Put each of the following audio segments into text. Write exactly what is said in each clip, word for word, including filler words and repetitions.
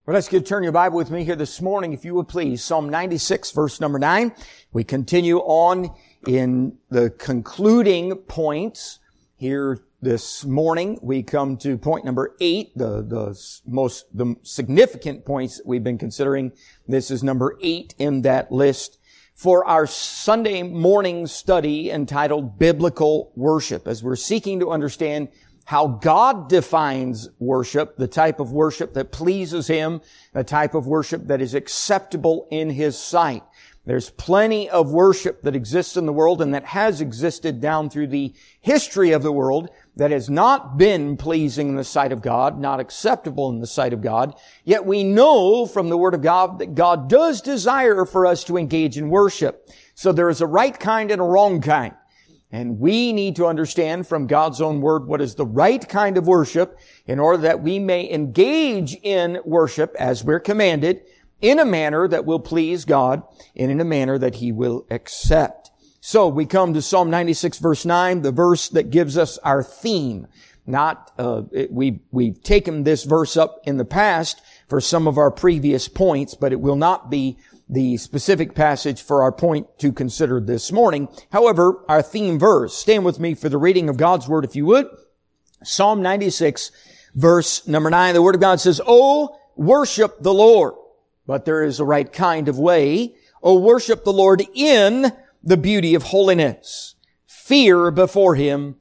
Well, let's get turn your Bible with me here this morning, if you would please. Psalm ninety-six, verse number nine. We continue on in the concluding points here this morning. We come to point number eight, the, the most, the significant points that we've been considering. This is number eight in that list for our Sunday morning study entitled Biblical Worship, as we're seeking to understand how God defines worship, the type of worship that pleases Him, the type of worship that is acceptable in His sight. There's plenty of worship that exists in the world and that has existed down through the history of the world that has not been pleasing in the sight of God, not acceptable in the sight of God. Yet we know from the Word of God that God does desire for us to engage in worship. So there is a right kind and a wrong kind. And we need to understand from God's own Word what is the right kind of worship in order that we may engage in worship as we're commanded in a manner that will please God and in a manner that He will accept. So we come to Psalm ninety-six verse nine, the verse that gives us our theme. Not, uh, it, we, we've taken this verse up in the past for some of our previous points, but it will not be the specific passage for our point to consider this morning. However, our theme verse, stand with me for the reading of God's Word, if you would. Psalm ninety-six, verse number nine, the Word of God says, "Oh, worship the Lord, but there is a right kind of way. Oh, worship the Lord in the beauty of holiness. Fear before Him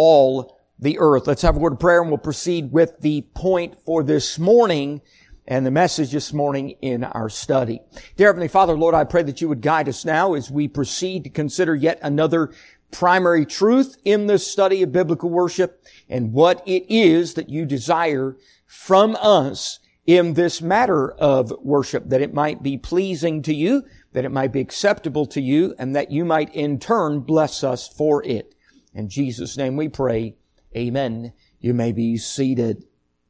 all the earth." Let's have a word of prayer and we'll proceed with the point for this morning and the message this morning in our study. Dear Heavenly Father, Lord, I pray that You would guide us now as we proceed to consider yet another primary truth in this study of biblical worship and what it is that You desire from us in this matter of worship, that it might be pleasing to You, that it might be acceptable to You, and that You might in turn bless us for it. In Jesus' name we pray. Amen. You may be seated.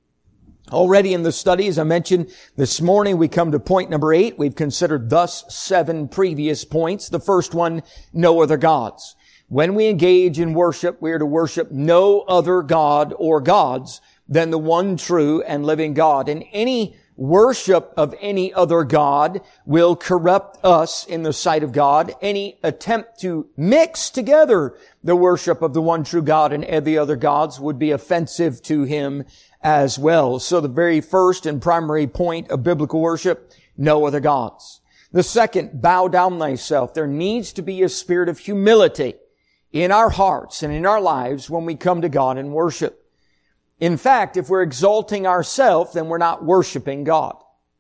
Already in the study, as I mentioned this morning, we come to point number eight. We've considered thus seven previous points. The first one, no other gods. When we engage in worship, we are to worship no other God or gods than the one true and living God. And any worship of any other God will corrupt us in the sight of God. Any attempt to mix together the worship of the one true God and the other gods would be offensive to Him as well. So the very first and primary point of biblical worship, no other gods. The second, bow down thyself. There needs to be a spirit of humility in our hearts and in our lives when we come to God in worship. In fact, if we're exalting ourselves, then we're not worshiping God.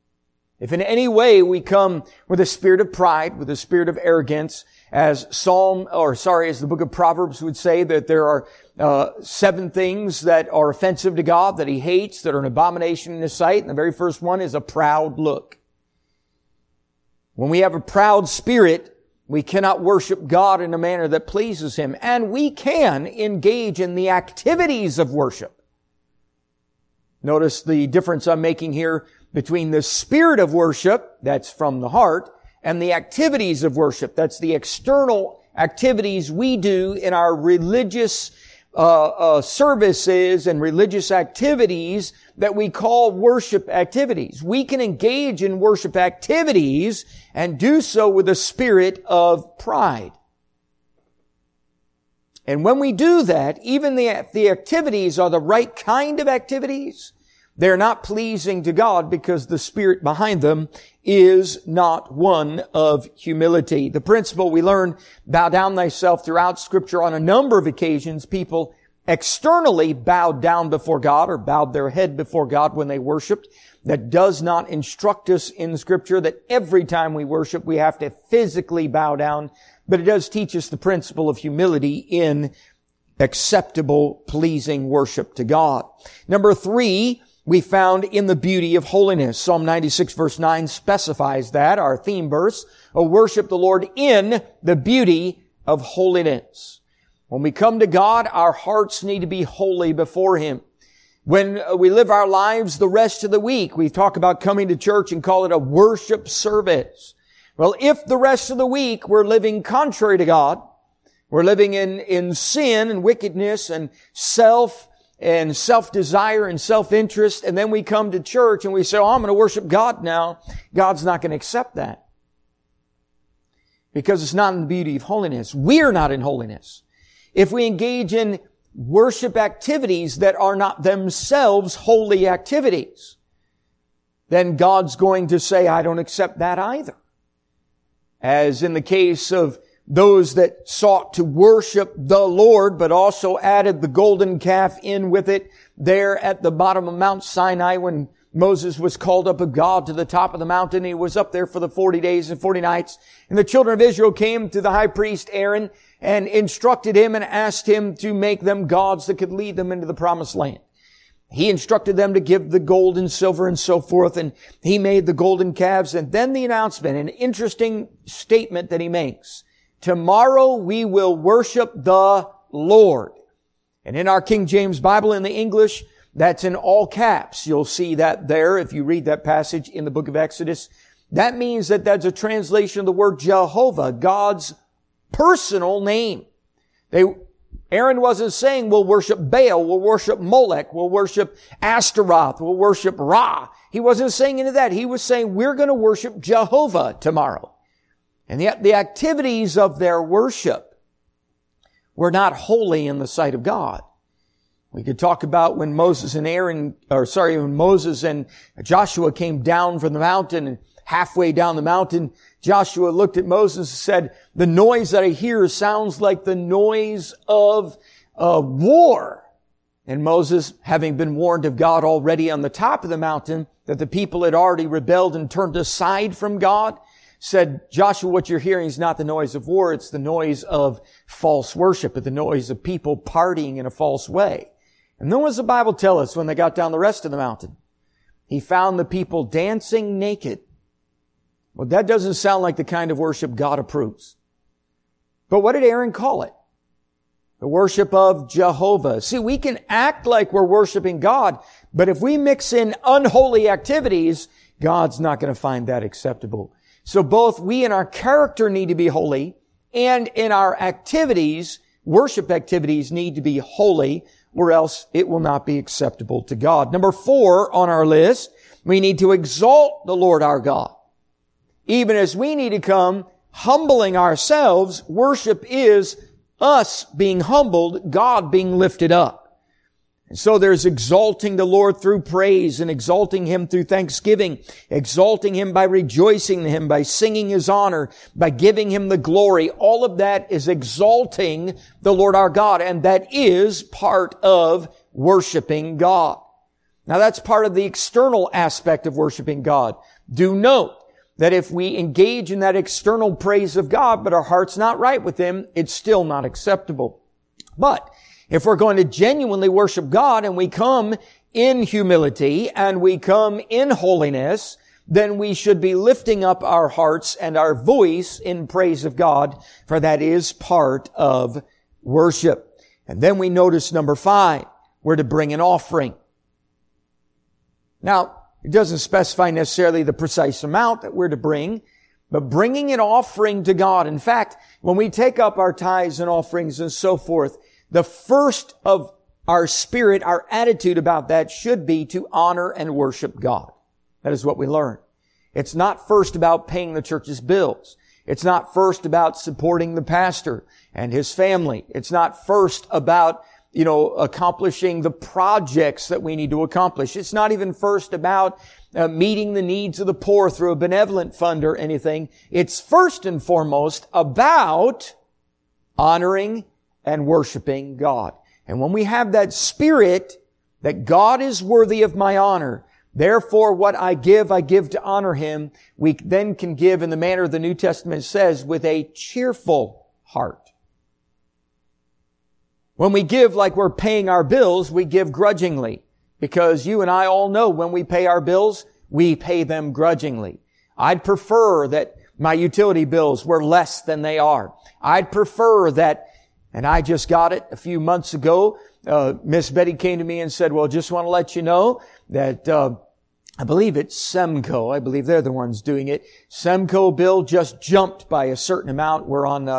If in any way we come with a spirit of pride, with a spirit of arrogance, as Psalm, or sorry, as the book of Proverbs would say, that there are uh, seven things that are offensive to God, that He hates, that are an abomination in His sight. And the very first one is a proud look. When we have a proud spirit, we cannot worship God in a manner that pleases Him. And we can engage in the activities of worship. Notice the difference I'm making here between the spirit of worship, that's from the heart, and the activities of worship. That's the external activities we do in our religious uh, uh, services and religious activities that we call worship activities. We can engage in worship activities and do so with a spirit of pride. And when we do that, even the, the activities are the right kind of activities, they're not pleasing to God because the spirit behind them is not one of humility. The principle we learn, bow down thyself, throughout Scripture on a number of occasions, people externally bowed down before God or bowed their head before God when they worshiped. That does not instruct us in Scripture that every time we worship we have to physically bow down, but it does teach us the principle of humility in acceptable, pleasing worship to God. Number three, we found in the beauty of holiness. Psalm ninety-six verse nine specifies that, our theme verse, oh, worship the Lord in the beauty of holiness. When we come to God, our hearts need to be holy before Him. When we live our lives the rest of the week, we talk about coming to church and call it a worship service. Well, if the rest of the week we're living contrary to God, we're living in, in sin and wickedness and self and self-desire and self-interest, and then we come to church and we say, oh, I'm going to worship God now. God's not going to accept that. Because it's not in the beauty of holiness. We're not in holiness. If we engage in worship activities that are not themselves holy activities, then God's going to say, I don't accept that either. As in the case of those that sought to worship the Lord, but also added the golden calf in with it there at the bottom of Mount Sinai when Moses was called up of God to the top of the mountain. He was up there for the forty days and forty nights. And the children of Israel came to the high priest Aaron and instructed him and asked him to make them gods that could lead them into the promised land. He instructed them to give the gold and silver and so forth, and he made the golden calves. And then the announcement, an interesting statement that he makes. Tomorrow we will worship the Lord. And in our King James Bible, in the English, that's in all caps. You'll see that there if you read that passage in the book of Exodus. That means that that's a translation of the word Jehovah, God's personal name. They, Aaron wasn't saying we'll worship Baal, we'll worship Molech, we'll worship Ashtaroth, we'll worship Ra. He wasn't saying any of that. He was saying we're going to worship Jehovah tomorrow. And yet the activities of their worship were not holy in the sight of God. We could talk about when Moses and Aaron, or sorry, when Moses and Joshua came down from the mountain, and halfway down the mountain, Joshua looked at Moses and said, the noise that I hear sounds like the noise of uh, war. And Moses, having been warned of God already on the top of the mountain, that the people had already rebelled and turned aside from God, said, Joshua, what you're hearing is not the noise of war, it's the noise of false worship, it's the noise of people partying in a false way. And then what does the Bible tell us when they got down the rest of the mountain? He found the people dancing naked. Well, that doesn't sound like the kind of worship God approves. But what did Aaron call it? The worship of Jehovah. See, we can act like we're worshiping God, but if we mix in unholy activities, God's not going to find that acceptable. So both we in our character need to be holy, and in our activities, worship activities need to be holy, or else it will not be acceptable to God. Number four on our list, we need to exalt the Lord our God. Even as we need to come humbling ourselves, worship is us being humbled, God being lifted up. And so there's exalting the Lord through praise and exalting Him through thanksgiving, exalting Him by rejoicing in Him, by singing His honor, by giving Him the glory. All of that is exalting the Lord our God, and that is part of worshiping God. Now that's part of the external aspect of worshiping God. Do note that if we engage in that external praise of God, but our heart's not right with Him, it's still not acceptable. But if we're going to genuinely worship God and we come in humility and we come in holiness, then we should be lifting up our hearts and our voice in praise of God, for that is part of worship. And then we notice number five, we're to bring an offering. Now, it doesn't specify necessarily the precise amount that we're to bring, but bringing an offering to God. In fact, when we take up our tithes and offerings and so forth, the first of our spirit, our attitude about that should be to honor and worship God. That is what we learn. It's not first about paying the church's bills. It's not first about supporting the pastor and his family. It's not first about, you know, accomplishing the projects that we need to accomplish. It's not even first about uh, meeting the needs of the poor through a benevolent fund or anything. It's first and foremost about honoring and worshiping God. And when we have that spirit that God is worthy of my honor, therefore what I give, I give to honor Him, we then can give in the manner the New Testament says, with a cheerful heart. When we give like we're paying our bills, we give grudgingly. Because you and I all know when we pay our bills, we pay them grudgingly. I'd prefer that my utility bills were less than they are. I'd prefer that, and I just got it a few months ago, uh, Miss Betty came to me and said, well, just want to let you know that, uh, I believe it's Semco. I believe they're the ones doing it. Semco bill just jumped by a certain amount. We're on, uh,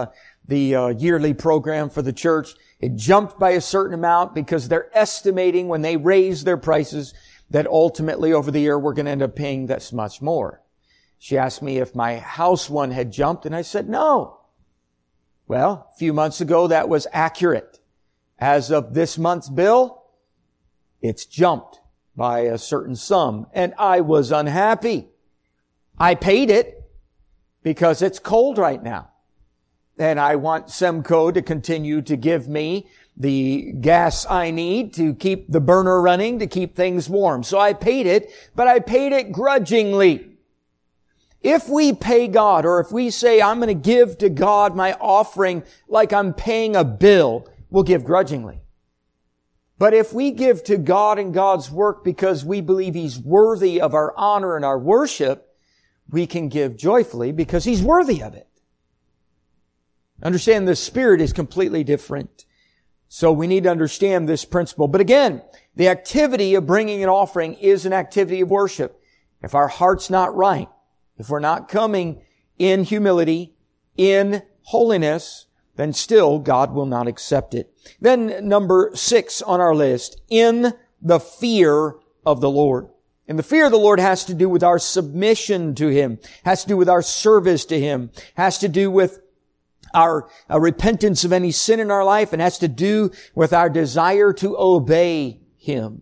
the uh, yearly program for the church. It jumped by a certain amount because they're estimating when they raise their prices that ultimately over the year we're going to end up paying this much more. She asked me if my house one had jumped, and I said no. Well, a few months ago that was accurate. As of this month's bill, it's jumped by a certain sum, and I was unhappy. I paid it because it's cold right now. And I want Semco to continue to give me the gas I need to keep the burner running, to keep things warm. So I paid it, but I paid it grudgingly. If we pay God, or if we say, I'm going to give to God my offering like I'm paying a bill, we'll give grudgingly. But if we give to God and God's work because we believe He's worthy of our honor and our worship, we can give joyfully because He's worthy of it. Understand the spirit is completely different. So we need to understand this principle. But again, the activity of bringing an offering is an activity of worship. If our heart's not right, if we're not coming in humility, in holiness, then still God will not accept it. Then number six on our list, in the fear of the Lord. And the fear of the Lord has to do with our submission to Him, has to do with our service to Him, has to do with our, our repentance of any sin in our life, and has to do with our desire to obey Him.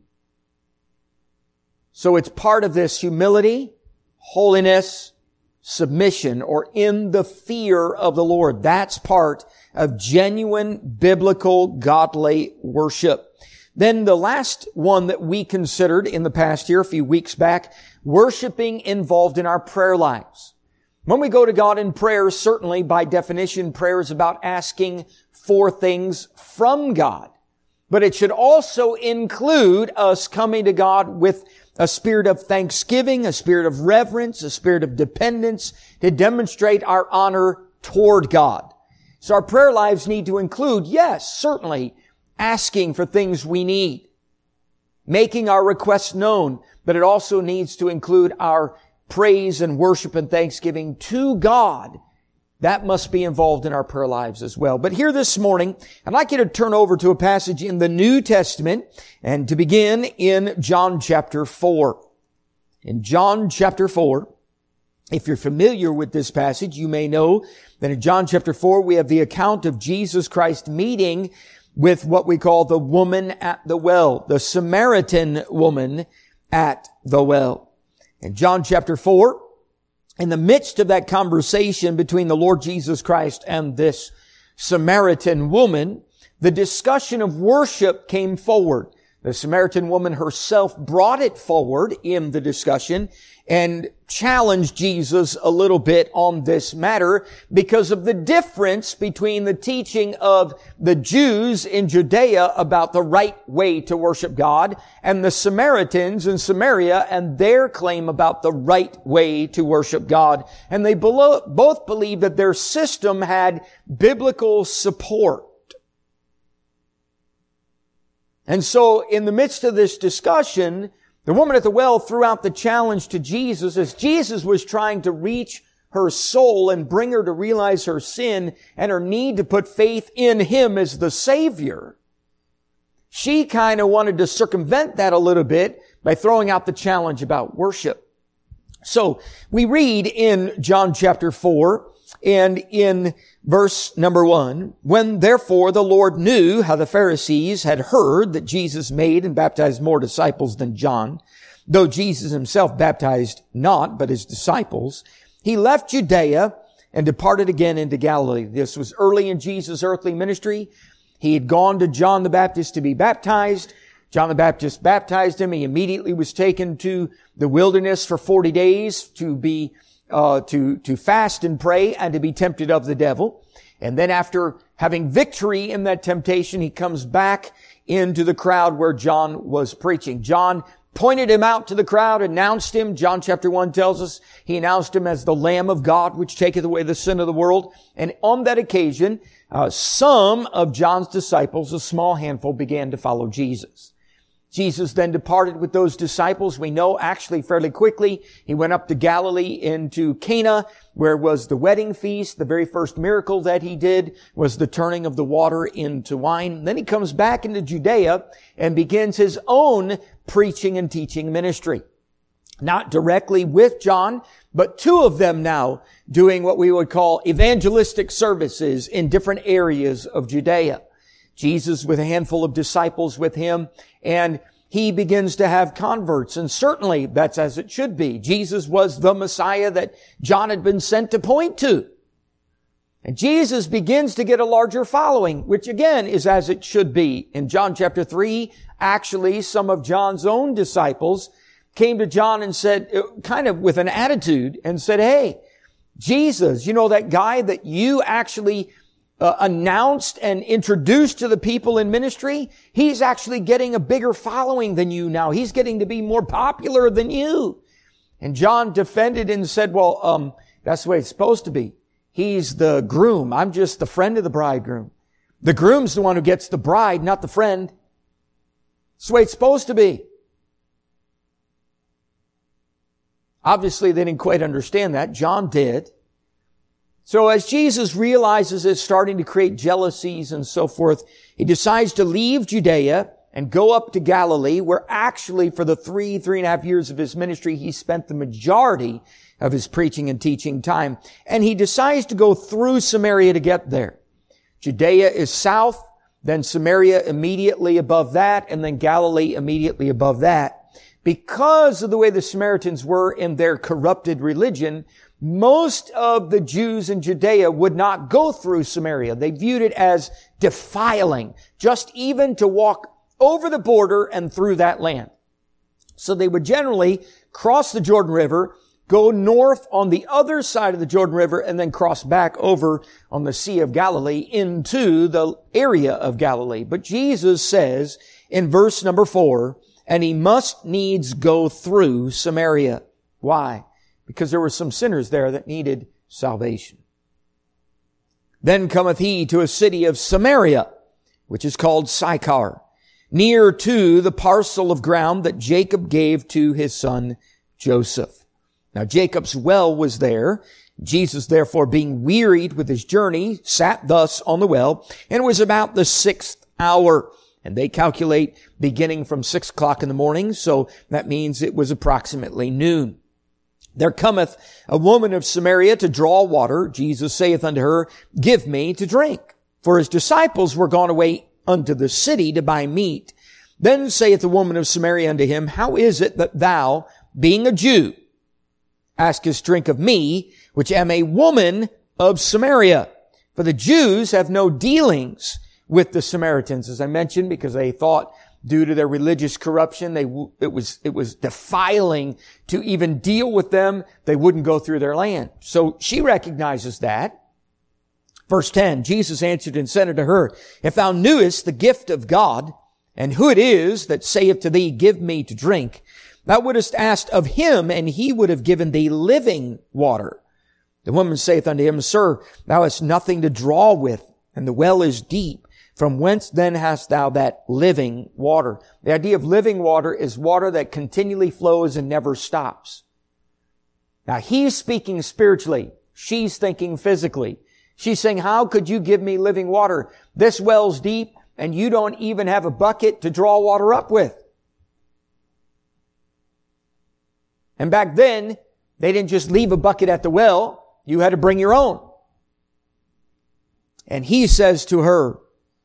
So it's part of this humility, holiness, submission, or in the fear of the Lord. That's part of genuine biblical godly worship. Then the last one that we considered in the past year, a few weeks back, worshiping involved in our prayer lives. When we go to God in prayer, certainly by definition, prayer is about asking for things from God. But it should also include us coming to God with a spirit of thanksgiving, a spirit of reverence, a spirit of dependence to demonstrate our honor toward God. So our prayer lives need to include, yes, certainly, asking for things we need, making our requests known, but it also needs to include our praise and worship and thanksgiving to God. That must be involved in our prayer lives as well. But here this morning, I'd like you to turn over to a passage in the New Testament and to begin in John chapter four. In John chapter four, if you're familiar with this passage, you may know that in John chapter four, we have the account of Jesus Christ meeting with what we call the woman at the well, the Samaritan woman at the well. In John chapter four, in the midst of that conversation between the Lord Jesus Christ and this Samaritan woman, the discussion of worship came forward. The Samaritan woman herself brought it forward in the discussion and challenged Jesus a little bit on this matter because of the difference between the teaching of the Jews in Judea about the right way to worship God and the Samaritans in Samaria and their claim about the right way to worship God. And they both believed that their system had biblical support. And so in the midst of this discussion, the woman at the well threw out the challenge to Jesus as Jesus was trying to reach her soul and bring her to realize her sin and her need to put faith in Him as the Savior. She kind of wanted to circumvent that a little bit by throwing out the challenge about worship. So we read in John chapter four and in verse number one, when therefore the Lord knew how the Pharisees had heard that Jesus made and baptized more disciples than John, though Jesus Himself baptized not, but His disciples, He left Judea and departed again into Galilee. This was early in Jesus' earthly ministry. He had gone to John the Baptist to be baptized. John the Baptist baptized Him. He immediately was taken to the wilderness for forty days to be Uh, to, to fast and pray and to be tempted of the devil. And then after having victory in that temptation, He comes back into the crowd where John was preaching. John pointed Him out to the crowd, announced Him. John chapter one tells us he announced Him as the Lamb of God, which taketh away the sin of the world. And on that occasion, uh, some of John's disciples, a small handful, began to follow Jesus. Jesus then departed with those disciples. We know actually fairly quickly. He went up to Galilee into Cana, where was the wedding feast. The very first miracle that he did was the turning of the water into wine. Then he comes back into Judea and begins his own preaching and teaching ministry. Not directly with John, but two of them now doing what we would call evangelistic services in different areas of Judea. Jesus with a handful of disciples with him, and he begins to have converts, and certainly that's as it should be. Jesus was the Messiah that John had been sent to point to. And Jesus begins to get a larger following, which again is as it should be. In John chapter three, actually some of John's own disciples came to John and said, kind of with an attitude, and said, hey, Jesus, you know that guy that you actually Uh, announced and introduced to the people in ministry, he's actually getting a bigger following than you now. He's getting to be more popular than you. And John defended and said, well, um, that's the way it's supposed to be. He's the groom. I'm just the friend of the bridegroom. The groom's the one who gets the bride, not the friend. That's the way it's supposed to be. Obviously, they didn't quite understand that. John did. So as Jesus realizes it's starting to create jealousies and so forth, he decides to leave Judea and go up to Galilee, where actually for the three, three and a half years of his ministry, he spent the majority of his preaching and teaching time. And he decides to go through Samaria to get there. Judea is south, then Samaria immediately above that, and then Galilee immediately above that. Because of the way the Samaritans were in their corrupted religion, most of the Jews in Judea would not go through Samaria. They viewed it as defiling, just even to walk over the border and through that land. So they would generally cross the Jordan River, go north on the other side of the Jordan River, and then cross back over on the Sea of Galilee into the area of Galilee. But Jesus says in verse number four, and he must needs go through Samaria. Why? Because there were some sinners there that needed salvation. Then cometh he to a city of Samaria, which is called Sychar, near to the parcel of ground that Jacob gave to his son Joseph. Now Jacob's well was there. Jesus, therefore, being wearied with his journey, sat thus on the well, and it was about the sixth hour. And they calculate beginning from six o'clock in the morning, so that means it was approximately noon. There cometh a woman of Samaria to draw water. Jesus saith unto her, give me to drink. For his disciples were gone away unto the city to buy meat. Then saith the woman of Samaria unto him, how is it that thou, being a Jew, askest drink of me, which am a woman of Samaria? For the Jews have no dealings with the Samaritans, as I mentioned, because they thought due to their religious corruption, they, it was, it was defiling to even deal with them. They wouldn't go through their land. So she recognizes that. Verse ten, Jesus answered and said unto her, if thou knewest the gift of God, and who it is that saith to thee, give me to drink, thou wouldest asked of him, and he would have given thee living water. The woman saith unto him, Sir, thou hast nothing to draw with, and the well is deep. From whence then hast thou that living water? The idea of living water is water that continually flows and never stops. Now he's speaking spiritually. She's thinking physically. She's saying, how could you give me living water? This well's deep and you don't even have a bucket to draw water up with. And back then, they didn't just leave a bucket at the well. You had to bring your own. And he says to her,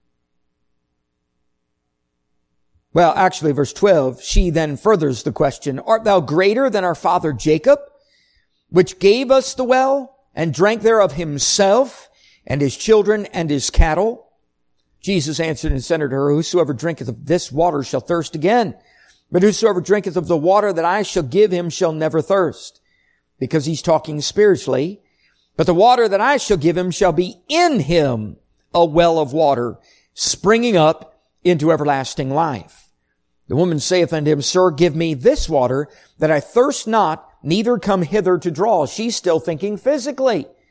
well, actually, verse twelve, she then furthers the question, art thou greater than our father Jacob, which gave us the well and drank thereof himself and his children and his cattle? Jesus answered and said unto her, whosoever drinketh of this water shall thirst again. But whosoever drinketh of the water that I shall give him shall never thirst. Because he's talking spiritually. But the water that I shall give him shall be in him a well of water, springing up into everlasting life. The woman saith unto him, Sir, give me this water, that I thirst not, neither come hither to draw. She's still thinking physically.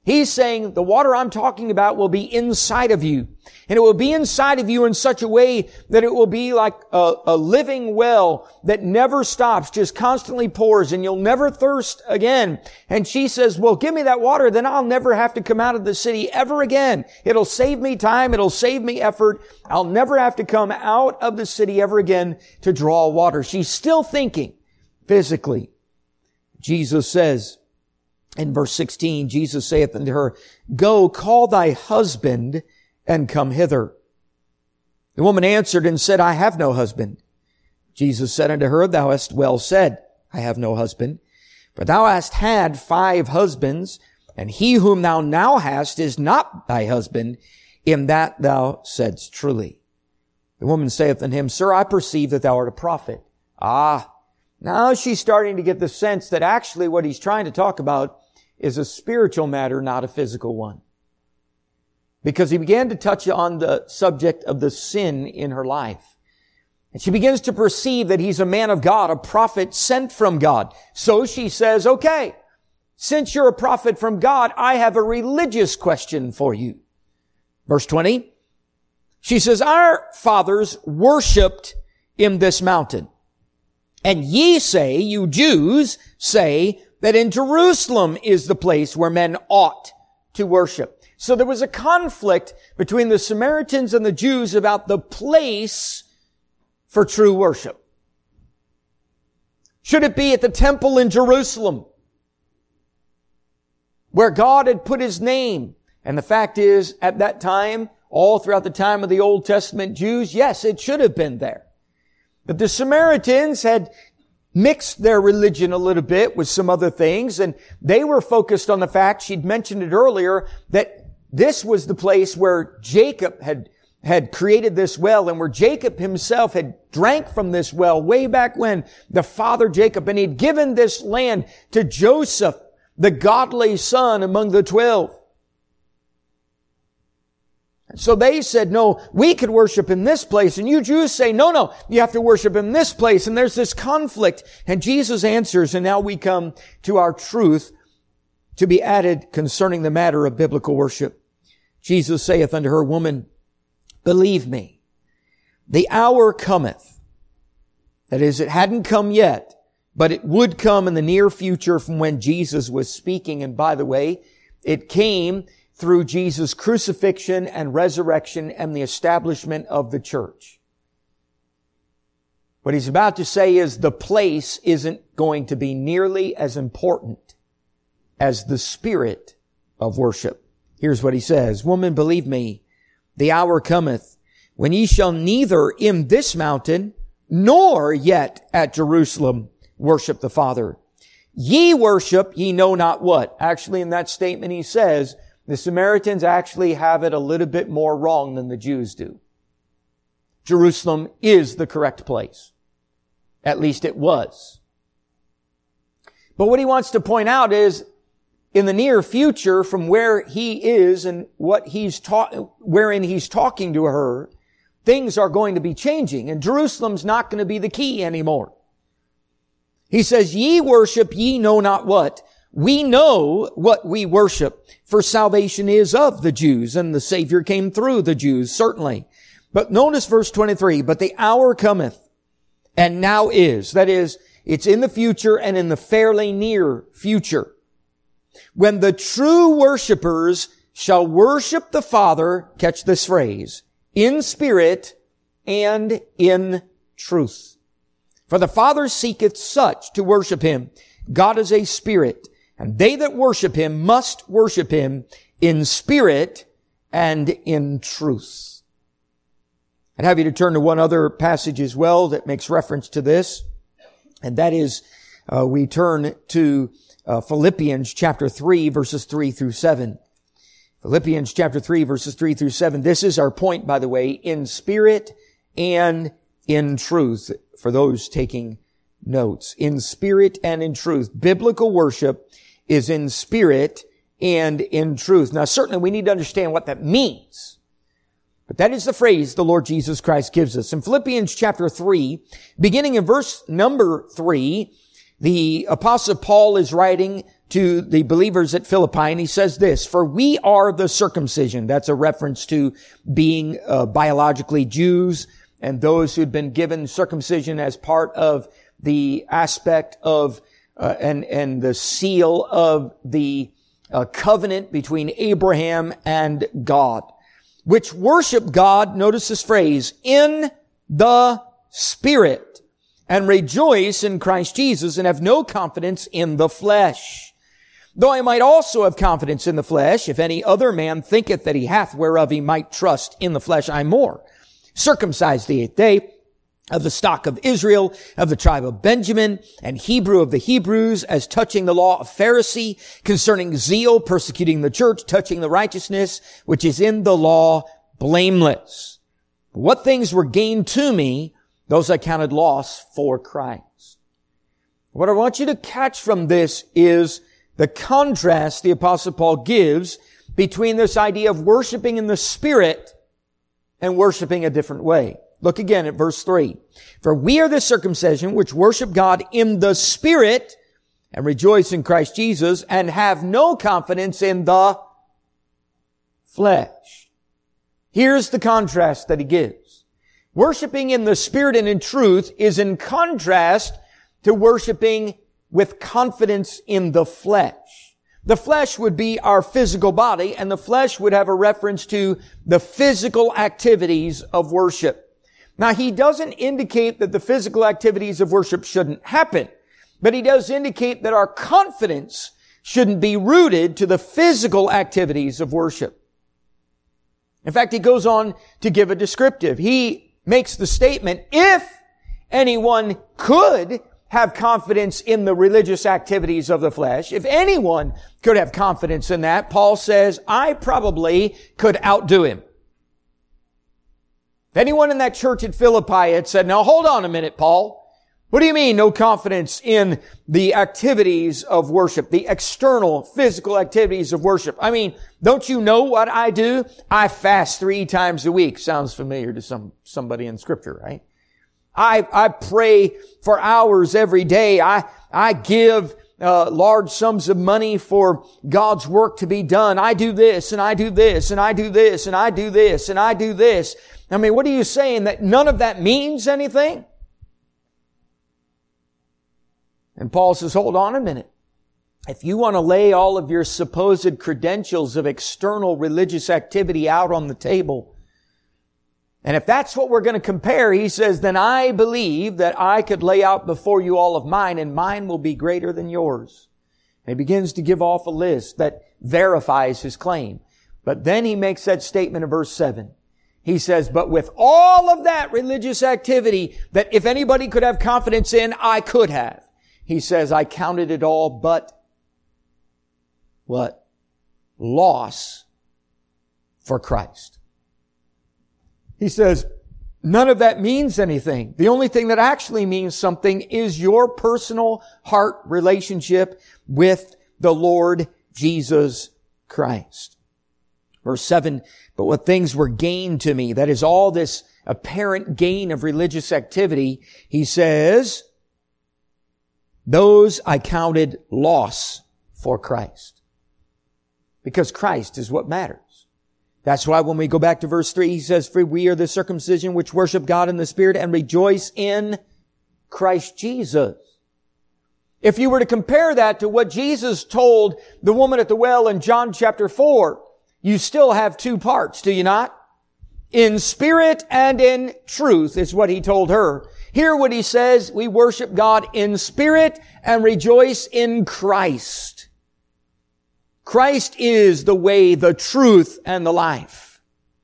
He's saying the water I'm talking about will be inside of you. And it will be inside of you in such a way that it will be like a, a living well that never stops, just constantly pours, and you'll never thirst again. And she says, well, give me that water, then I'll never have to come out of the city ever again. It'll save me time. It'll save me effort. I'll never have to come out of the city ever again to draw water. She's still thinking physically. Jesus says, in verse sixteen, Jesus saith unto her, go, call thy husband and come hither. The woman answered and said, I have no husband. Jesus said unto her, thou hast well said, I have no husband. For thou hast had five husbands, and he whom thou now hast is not thy husband. In that thou saidst truly. The woman saith unto him, Sir, I perceive that thou art a prophet. Ah, now she's starting to get the sense that actually what he's trying to talk about is a spiritual matter, not a physical one. Because he began to touch on the subject of the sin in her life. And she begins to perceive that he's a man of God, a prophet sent from God. So she says, okay, since you're a prophet from God, I have a religious question for you. Verse twenty, she says, our fathers worshipped in this mountain. And ye say, you Jews say, that in Jerusalem is the place where men ought to worship. So there was a conflict between the Samaritans and the Jews about the place for true worship. Should it be at the temple in Jerusalem, where God had put His name? And the fact is, at that time, all throughout the time of the Old Testament Jews, yes, it should have been there. But the Samaritans had mixed their religion a little bit with some other things, and they were focused on the fact, she'd mentioned it earlier, that this was the place where Jacob had, had created this well, and where Jacob himself had drank from this well way back when, the father Jacob, and he'd given this land to Joseph, the godly son among the twelve. So they said, no, we could worship in this place. And you Jews say, no, no, you have to worship in this place. And there's this conflict. And Jesus answers, and now we come to our truth to be added concerning the matter of biblical worship. Jesus saith unto her, woman, believe me, the hour cometh. That is, it hadn't come yet, but it would come in the near future from when Jesus was speaking. And by the way, it came through Jesus' crucifixion and resurrection and the establishment of the church. What he's about to say is the place isn't going to be nearly as important as the spirit of worship. Here's what he says, woman, believe me, the hour cometh when ye shall neither in this mountain nor yet at Jerusalem worship the Father. Ye worship, ye know not what. Actually, in that statement he says, the Samaritans actually have it a little bit more wrong than the Jews do. Jerusalem is the correct place. At least it was. But what he wants to point out is, in the near future, from where he is and what he's taught, wherein he's talking to her, things are going to be changing, and Jerusalem's not going to be the key anymore. He says, ye worship, ye know not what. We know what we worship, for salvation is of the Jews, and the Savior came through the Jews, certainly. But notice verse twenty-three, but the hour cometh, and now is. That is, it's in the future and in the fairly near future, when the true worshipers shall worship the Father, catch this phrase, in spirit and in truth. For the Father seeketh such to worship Him. God is a spirit, and they that worship Him must worship Him in spirit and in truth. I'd have you to turn to one other passage as well that makes reference to this, and that is, uh, we turn to uh, Philippians chapter three, verses three through seven. Philippians chapter three, verses three through seven. This is our point, by the way, in spirit and in truth, for those taking notes. In spirit and in truth. Biblical worship is in spirit and in truth. Now, certainly we need to understand what that means. But that is the phrase the Lord Jesus Christ gives us. In Philippians chapter three, beginning in verse number three, the Apostle Paul is writing to the believers at Philippi, and he says this, "For we are the circumcision." That's a reference to being uh, biologically Jews and those who'd been given circumcision as part of the aspect of uh, and and the seal of the uh, covenant between Abraham and God, which worship God, notice this phrase, in the Spirit, and rejoice in Christ Jesus, and have no confidence in the flesh. Though I might also have confidence in the flesh, if any other man thinketh that he hath whereof he might trust in the flesh, I more. Circumcised the eighth day, of the stock of Israel, of the tribe of Benjamin, and Hebrew of the Hebrews, as touching the law of Pharisee, concerning zeal, persecuting the church, touching the righteousness which is in the law, blameless. What things were gained to me, those I counted loss for Christ. What I want you to catch from this is the contrast the Apostle Paul gives between this idea of worshiping in the Spirit and worshiping a different way. Look again at verse three. "For we are the circumcision which worship God in the Spirit and rejoice in Christ Jesus and have no confidence in the flesh." Here's the contrast that he gives. Worshiping in the Spirit and in truth is in contrast to worshiping with confidence in the flesh. The flesh would be our physical body, and the flesh would have a reference to the physical activities of worship. Now, he doesn't indicate that the physical activities of worship shouldn't happen, but he does indicate that our confidence shouldn't be rooted to the physical activities of worship. In fact, he goes on to give a descriptive. He makes the statement, if anyone could have confidence in the religious activities of the flesh, if anyone could have confidence in that, Paul says, I probably could outdo him. If anyone in that church at Philippi had said, now hold on a minute, Paul, what do you mean no confidence in the activities of worship, the external physical activities of worship? I mean, don't you know what I do? I fast three times a week. Sounds familiar to some somebody in Scripture, right? I, I pray for hours every day. I, I give uh, large sums of money for God's work to be done. I do this, and I do this, and I do this, and I do this, and I do this. I mean, what are you saying? That none of that means anything? And Paul says, hold on a minute. If you want to lay all of your supposed credentials of external religious activity out on the table, and if that's what we're going to compare, he says, then I believe that I could lay out before you all of mine, and mine will be greater than yours. And he begins to give off a list that verifies his claim. But then he makes that statement in verse seven. He says, but with all of that religious activity that if anybody could have confidence in, I could have. He says, I counted it all but what? Loss for Christ. He says, none of that means anything. The only thing that actually means something is your personal heart relationship with the Lord Jesus Christ. Verse seven, but what things were gained to me, that is all this apparent gain of religious activity, he says, those I counted loss for Christ. Because Christ is what matters. That's why when we go back to verse three, he says, for we are the circumcision which worship God in the Spirit and rejoice in Christ Jesus. If you were to compare that to what Jesus told the woman at the well in John chapter four, you still have two parts, do you not? In spirit and in truth is what he told her. Here what he says, we worship God in spirit and rejoice in Christ. Christ is the way, the truth, and the life.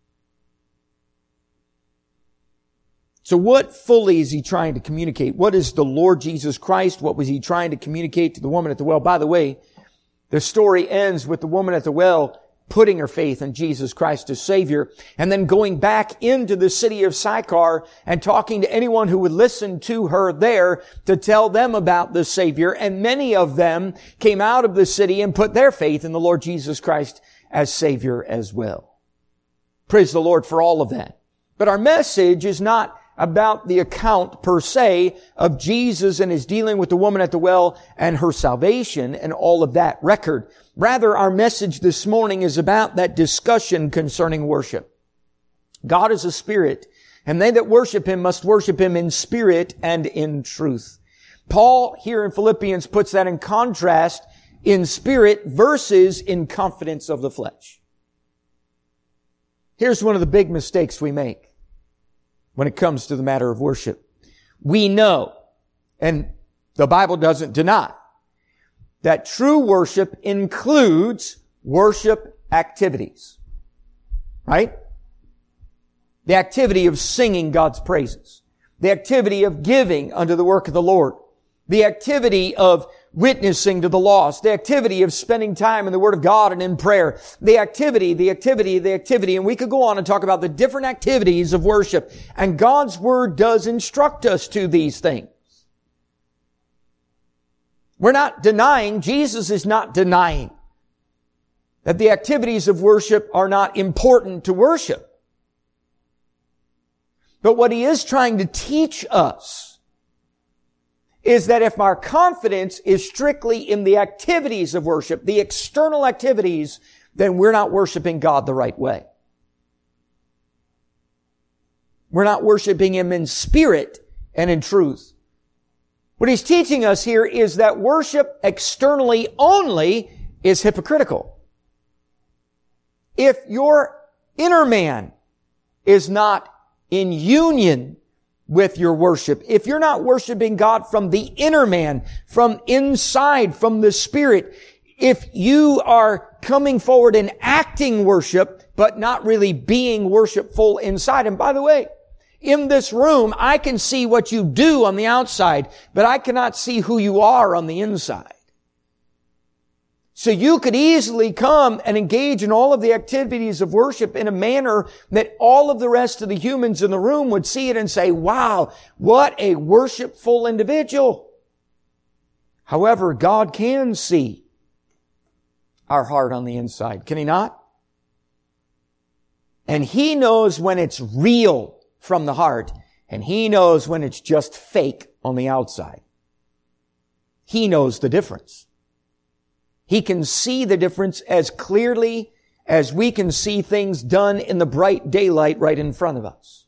So what fully is he trying to communicate? What is the Lord Jesus Christ? What was he trying to communicate to the woman at the well? By the way, the story ends with the woman at the well putting her faith in Jesus Christ as Savior, and then going back into the city of Sychar and talking to anyone who would listen to her there to tell them about the Savior. And many of them came out of the city and put their faith in the Lord Jesus Christ as Savior as well. Praise the Lord for all of that. But our message is not about the account per se of Jesus and his dealing with the woman at the well and her salvation and all of that record. Rather, our message this morning is about that discussion concerning worship. God is a spirit, and they that worship him must worship him in spirit and in truth. Paul here in Philippians puts that in contrast in spirit versus in confidence of the flesh. Here's one of the big mistakes we make when it comes to the matter of worship. We know, and the Bible doesn't deny, that true worship includes worship activities. Right? The activity of singing God's praises. The activity of giving unto the work of the Lord. The activity of witnessing to the lost. The activity of spending time in the Word of God and in prayer. The activity, the activity, the activity. And we could go on and talk about the different activities of worship. And God's Word does instruct us to these things. We're not denying, Jesus is not denying that the activities of worship are not important to worship. But what he is trying to teach us is that if our confidence is strictly in the activities of worship, the external activities, then we're not worshiping God the right way. We're not worshiping him in spirit and in truth. What he's teaching us here is that worship externally only is hypocritical. If your inner man is not in union with your worship, if you're not worshiping God from the inner man, from inside, from the Spirit, if you are coming forward and acting worship, but not really being worshipful inside. And by the way, in this room, I can see what you do on the outside, but I cannot see who you are on the inside. So you could easily come and engage in all of the activities of worship in a manner that all of the rest of the humans in the room would see it and say, wow, what a worshipful individual. However, God can see our heart on the inside, can he not? And he knows when it's real from the heart, and he knows when it's just fake on the outside. He knows the difference. He can see the difference as clearly as we can see things done in the bright daylight right in front of us.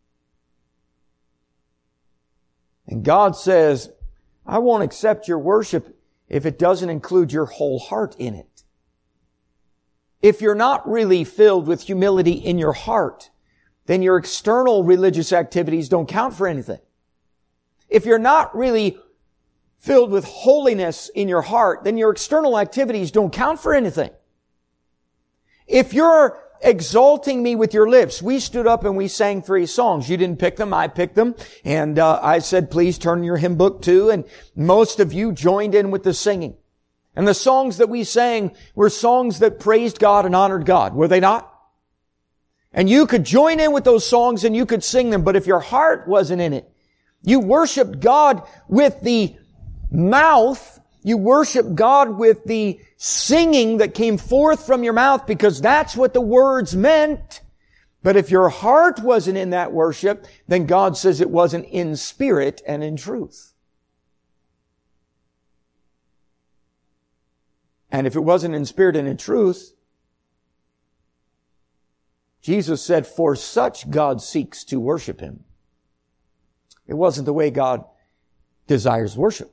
And God says, I won't accept your worship if it doesn't include your whole heart in it. If you're not really filled with humility in your heart, then your external religious activities don't count for anything. If you're not really filled with holiness in your heart, then your external activities don't count for anything. If you're exalting me with your lips, we stood up and we sang three songs. You didn't pick them, I picked them. And uh, I said, please turn your hymn book too. And most of you joined in with the singing. And the songs that we sang were songs that praised God and honored God, were they not? And you could join in with those songs and you could sing them, but if your heart wasn't in it, you worshiped God with the mouth, you worship God with the singing that came forth from your mouth because that's what the words meant. But if your heart wasn't in that worship, then God says it wasn't in spirit and in truth. And if it wasn't in spirit and in truth, Jesus said, for such God seeks to worship him. It wasn't the way God desires worship.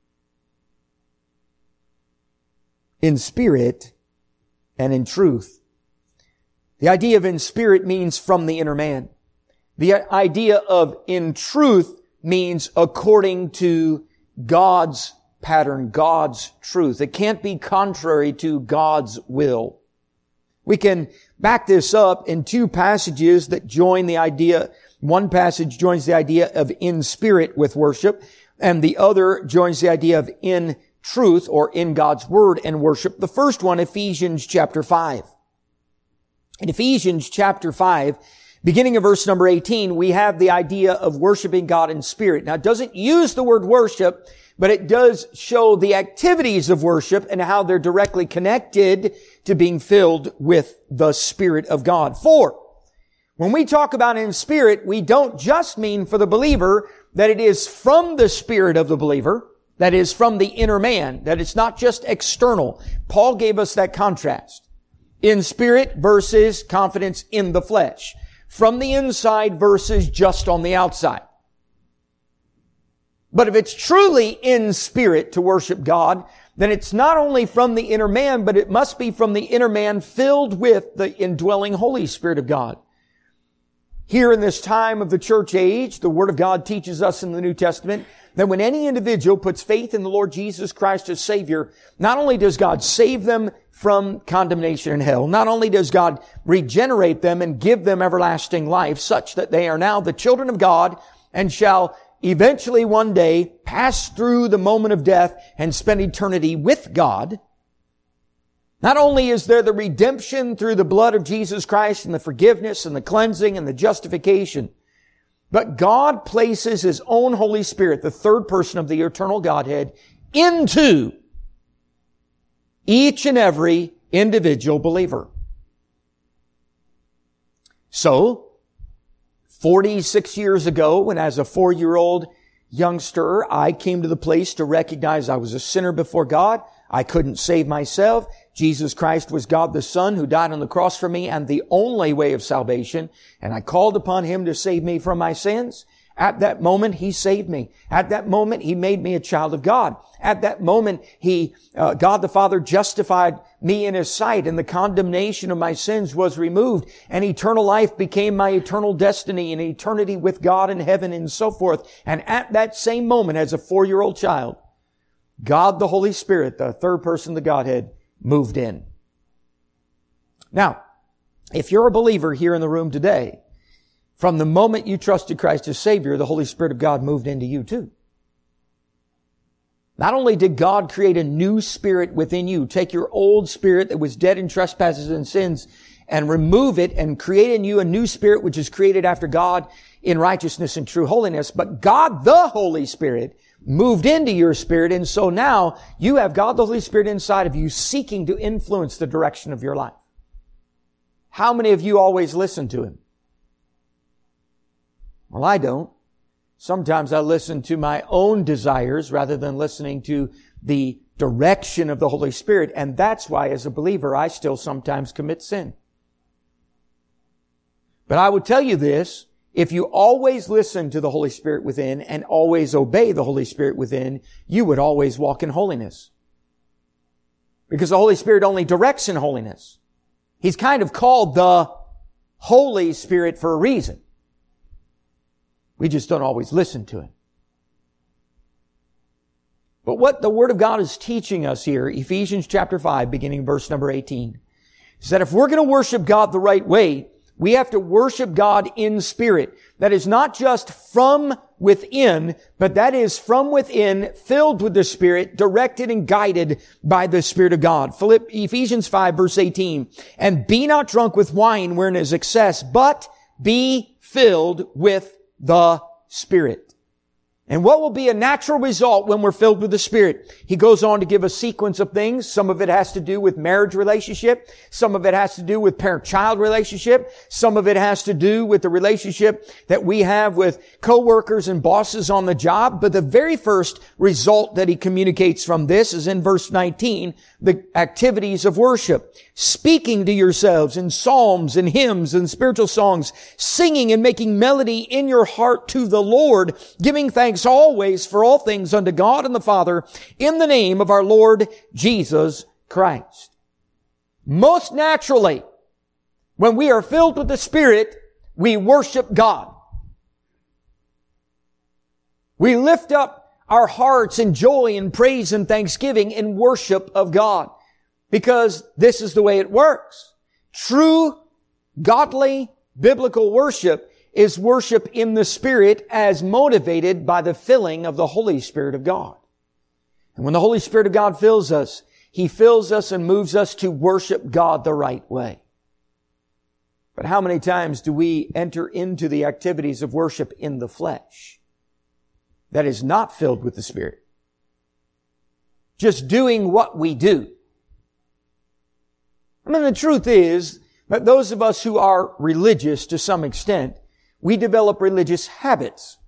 In spirit and in truth. The idea of in spirit means from the inner man. The idea of in truth means according to God's pattern, God's truth. It can't be contrary to God's will. We can back this up in two passages that join the idea. One passage joins the idea of in spirit with worship, and the other joins the idea of in truth or in God's Word and worship. The first one, Ephesians chapter five. In Ephesians chapter five, beginning of verse number eighteen, we have the idea of worshiping God in spirit. Now, it doesn't use the word worship, but it does show the activities of worship and how they're directly connected to being filled with the Spirit of God. For When we talk about in spirit, we don't just mean for the believer that it is from the spirit of the believer, that is from the inner man, that it's not just external. Paul gave us that contrast. In spirit versus confidence in the flesh. From the inside versus just on the outside. But if it's truly in spirit to worship God, then it's not only from the inner man, but it must be from the inner man filled with the indwelling Holy Spirit of God. Here in this time of the church age, the Word of God teaches us in the New Testament that when any individual puts faith in the Lord Jesus Christ as Savior, not only does God save them from condemnation in hell, not only does God regenerate them and give them everlasting life such that they are now the children of God and shall eventually one day pass through the moment of death and spend eternity with God. Not only is there the redemption through the blood of Jesus Christ and the forgiveness and the cleansing and the justification, but God places His own Holy Spirit, the third person of the eternal Godhead, into each and every individual believer. So, forty-six years ago, when as a four-year-old youngster, I came to the place to recognize I was a sinner before God. I couldn't save myself. Jesus Christ was God the Son who died on the cross for me and the only way of salvation. And I called upon Him to save me from my sins. At that moment, He saved me. At that moment, He made me a child of God. At that moment, He, uh, God the Father justified me in His sight, and the condemnation of my sins was removed, and eternal life became my eternal destiny, and eternity with God in heaven and so forth. And at that same moment, as a four-year-old child, God the Holy Spirit, the third person of the Godhead, moved in. Now, if you're a believer here in the room today, from the moment you trusted Christ as Savior, the Holy Spirit of God moved into you too. Not only did God create a new spirit within you, take your old spirit that was dead in trespasses and sins and remove it and create in you a new spirit which is created after God in righteousness and true holiness. But God, the Holy Spirit, moved into your spirit, and so now you have God the Holy Spirit inside of you seeking to influence the direction of your life. How many of you always listen to Him? Well, I don't. Sometimes I listen to my own desires rather than listening to the direction of the Holy Spirit, and that's why as a believer I still sometimes commit sin. But I would tell you this, if you always listen to the Holy Spirit within and always obey the Holy Spirit within, you would always walk in holiness. Because the Holy Spirit only directs in holiness. He's kind of called the Holy Spirit for a reason. We just don't always listen to Him. But what the Word of God is teaching us here, Ephesians chapter five, beginning verse number eighteen, is that if we're going to worship God the right way, we have to worship God in spirit. That is not just from within, but that is from within, filled with the Spirit, directed and guided by the Spirit of God. Philipp, Ephesians five verse eighteen, and be not drunk with wine wherein is excess, but be filled with the Spirit. And what will be a natural result when we're filled with the Spirit? He goes on to give a sequence of things. Some of it has to do with marriage relationship. Some of it has to do with parent-child relationship. Some of it has to do with the relationship that we have with co-workers and bosses on the job. But the very first result that he communicates from this is in verse nineteen, the activities of worship. Speaking to yourselves in psalms and hymns and spiritual songs, singing and making melody in your heart to the Lord, giving thanks always for all things unto God and the Father in the name of our Lord Jesus Christ. Most naturally, when we are filled with the Spirit, we worship God. We lift up our hearts in joy and praise and thanksgiving in worship of God. Because this is the way it works. True, godly, biblical worship is worship in the Spirit as motivated by the filling of the Holy Spirit of God. And when the Holy Spirit of God fills us, He fills us and moves us to worship God the right way. But how many times do we enter into the activities of worship in the flesh that is not filled with the Spirit? Just doing what we do. I mean, the truth is, But those of us who are religious to some extent, we develop religious habits.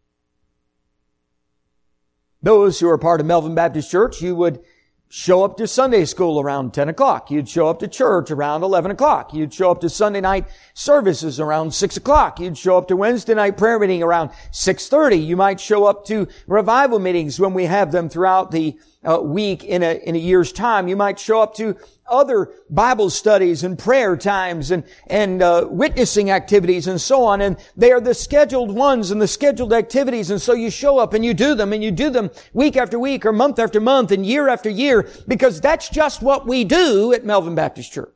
Those who are part of Melvin Baptist Church, you would show up to Sunday school around ten o'clock. You'd show up to church around eleven o'clock. You'd show up to Sunday night services around six o'clock. You'd show up to Wednesday night prayer meeting around six thirty. You might show up to revival meetings when we have them throughout the uh, week in a, in a year's time. You might show up to other Bible studies and prayer times and, and, uh, witnessing activities and so on. And they are the scheduled ones and the scheduled activities. And so you show up and you do them and you do them week after week or month after month and year after year because that's just what we do at Melvin Baptist Church.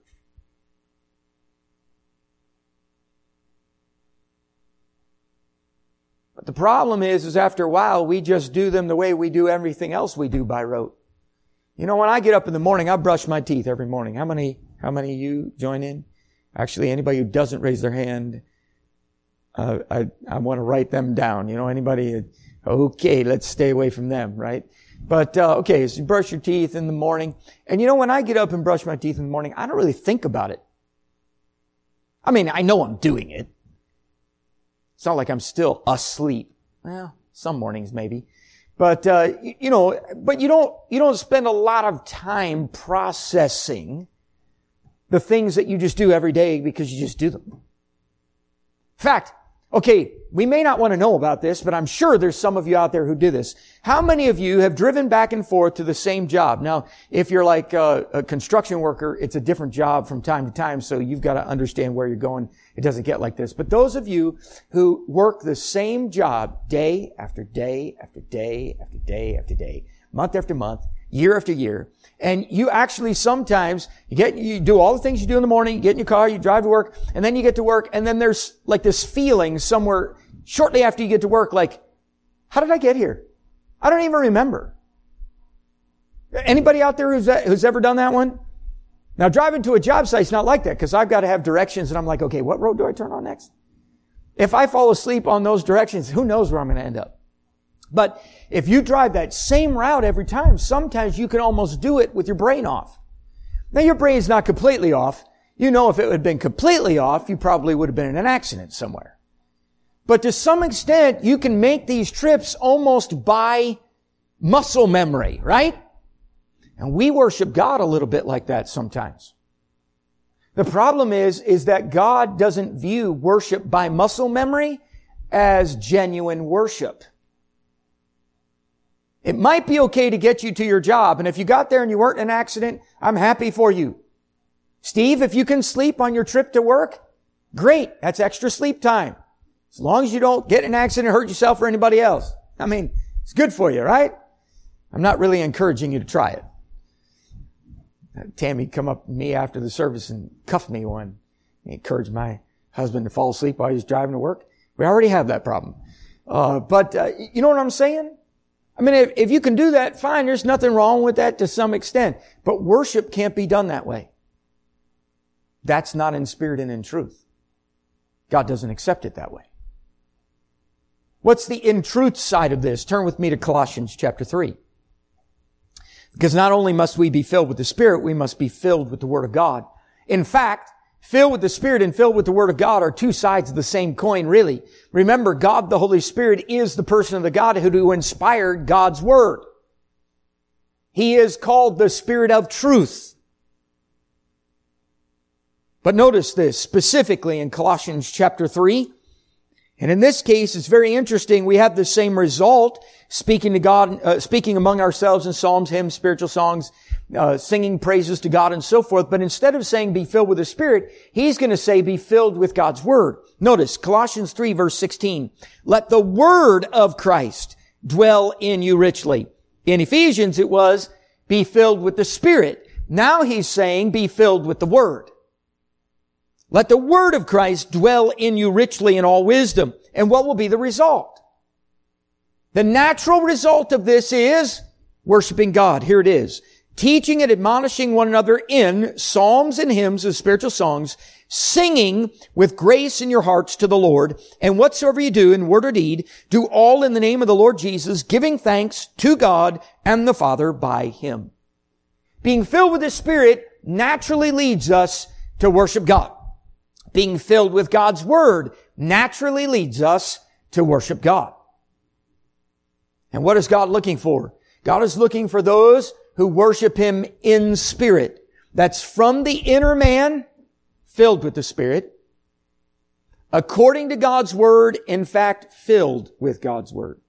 But the problem is, is after a while, we just do them the way we do everything else we do by rote. You know, when I get up in the morning, I brush my teeth every morning. How many, how many of you join in? Actually, anybody who doesn't raise their hand, uh, I, I want to write them down. You know, anybody, okay, let's stay away from them, right? But, uh, okay, so you brush your teeth in the morning. And you know, when I get up and brush my teeth in the morning, I don't really think about it. I mean, I know I'm doing it. It's not like I'm still asleep. Well, some mornings maybe. But, uh, you know, but you don't, you don't spend a lot of time processing the things that you just do every day because you just do them. In fact, okay, we may not want to know about this, but I'm sure there's some of you out there who do this. How many of you have driven back and forth to the same job? Now, if you're like a, a construction worker, it's a different job from time to time, so you've got to understand where you're going. It doesn't get like this. But those of you who work the same job day after day after day after day after day, month after month, year after year, and you actually sometimes, you get, you do all the things you do in the morning, you get in your car, you drive to work, and then you get to work, and then there's like this feeling somewhere shortly after you get to work, like, how did I get here? I don't even remember. Anybody out there who's, who's ever done that one? Now, driving to a job site's not like that, because I've got to have directions, and I'm like, okay, what road do I turn on next? If I fall asleep on those directions, who knows where I'm going to end up? But if you drive that same route every time, sometimes you can almost do it with your brain off. Now, your brain's not completely off. You know, if it had been completely off, you probably would have been in an accident somewhere. But to some extent, you can make these trips almost by muscle memory, right? And we worship God a little bit like that sometimes. The problem is, is that God doesn't view worship by muscle memory as genuine worship. It might be okay to get you to your job, and if you got there and you weren't in an accident, I'm happy for you. Steve, if you can sleep on your trip to work, great. That's extra sleep time. As long as you don't get in an accident, hurt yourself or anybody else. I mean, it's good for you, right? I'm not really encouraging you to try it. Tammy come up to me after the service and cuff me one. He encouraged my husband to fall asleep while he was driving to work. We already have that problem. Uh, but, uh, you know what I'm saying? I mean, if, if you can do that, fine. There's nothing wrong with that to some extent. But worship can't be done that way. That's not in spirit and in truth. God doesn't accept it that way. What's the in truth side of this? Turn with me to Colossians chapter three. Because not only must we be filled with the Spirit, we must be filled with the Word of God. In fact, filled with the Spirit and filled with the Word of God are two sides of the same coin, really. Remember, God, the Holy Spirit, is the person of the Godhead who inspired God's Word. He is called the Spirit of truth. But notice this, specifically in Colossians chapter three. And in this case, it's very interesting. We have the same result, speaking to God, uh, speaking among ourselves in psalms, hymns, spiritual songs, uh, singing praises to God and so forth. But instead of saying be filled with the Spirit, he's going to say be filled with God's Word. Notice Colossians three verse sixteen. Let the Word of Christ dwell in you richly. In Ephesians it was be filled with the Spirit. Now he's saying be filled with the Word. Let the Word of Christ dwell in you richly in all wisdom. And what will be the result? The natural result of this is worshiping God. Here it is. Teaching and admonishing one another in psalms and hymns and spiritual songs, singing with grace in your hearts to the Lord. And whatsoever you do in word or deed, do all in the name of the Lord Jesus, giving thanks to God and the Father by Him. Being filled with the Spirit naturally leads us to worship God. being filled with God's Word naturally leads us to worship God. And what is God looking for? God is looking for those who worship Him in spirit. That's from the inner man, filled with the Spirit, according to God's Word, in fact, filled with God's Word.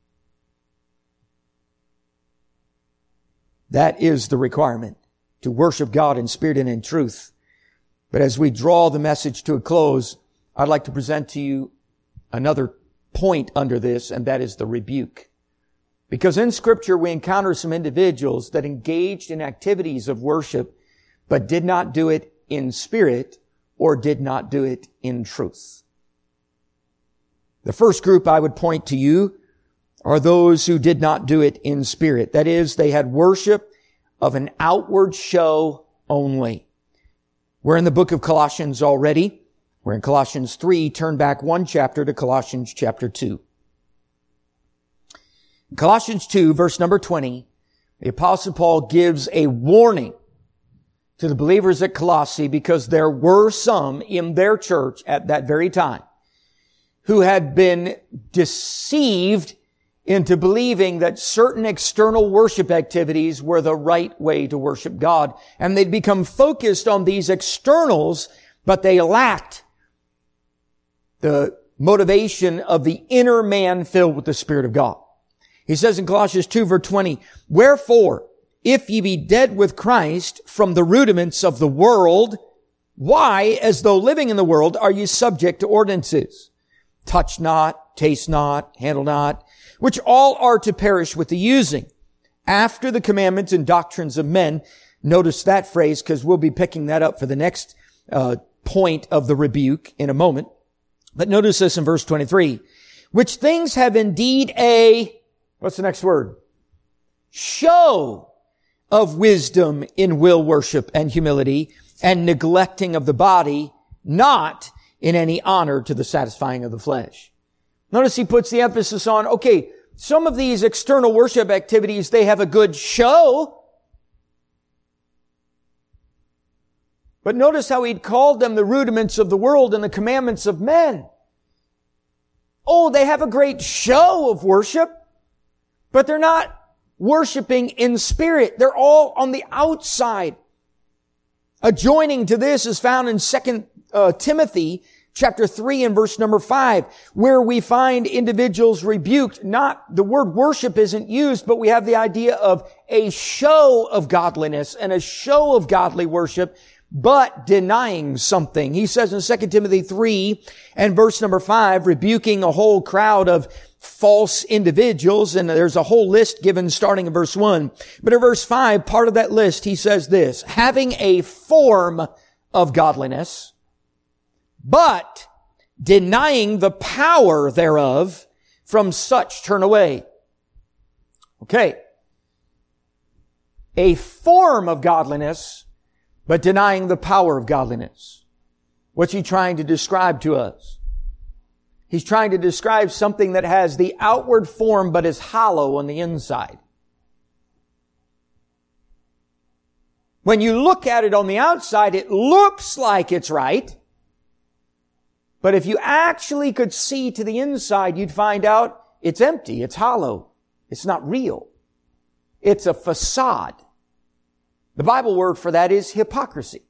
That is the requirement, to worship God in spirit and in truth. But as we draw the message to a close, I'd like to present to you another point under this, and that is the rebuke. Because in Scripture we encounter some individuals that engaged in activities of worship, but did not do it in spirit or did not do it in truth. The first group I would point to you are those who did not do it in spirit. That is, they had worship of an outward show only. We're in the book of Colossians already. We're in Colossians three. Turn back one chapter to Colossians chapter two. In Colossians two, verse number twenty, the Apostle Paul gives a warning to the believers at Colossae, because there were some in their church at that very time who had been deceived into believing that certain external worship activities were the right way to worship God. And they'd become focused on these externals, but they lacked the motivation of the inner man filled with the Spirit of God. He says in Colossians two, verse twenty, "Wherefore, if ye be dead with Christ from the rudiments of the world, why, as though living in the world, are ye subject to ordinances? Touch not, taste not, handle not, which all are to perish with the using, after the commandments and doctrines of men." Notice that phrase, because we'll be picking that up for the next uh, point of the rebuke in a moment. But notice this in verse twenty-three. "Which things have indeed a," what's the next word? "Show of wisdom in will worship and humility, and neglecting of the body, not in any honor to the satisfying of the flesh." Notice he puts the emphasis on, okay, some of these external worship activities, they have a good show. But notice how he'd called them the rudiments of the world and the commandments of men. Oh, they have a great show of worship, but they're not worshiping in spirit. They're all on the outside. Adjoining to this is found in Second uh, Timothy chapter three and verse number five, where we find individuals rebuked. Not, the word worship isn't used, but we have the idea of a show of godliness and a show of godly worship, but denying something. He says in Second Timothy three and verse number five, rebuking a whole crowd of false individuals, and there's a whole list given starting in verse one. But in verse five, part of that list, he says this, "Having a form of godliness, but denying the power thereof, from such turn away." Okay. A form of godliness, but denying the power of godliness. What's he trying to describe to us? He's trying to describe something that has the outward form but is hollow on the inside. When you look at it on the outside, it looks like it's right. But if you actually could see to the inside, you'd find out it's empty, it's hollow, it's not real. It's a facade. The Bible word for that is hypocrisy.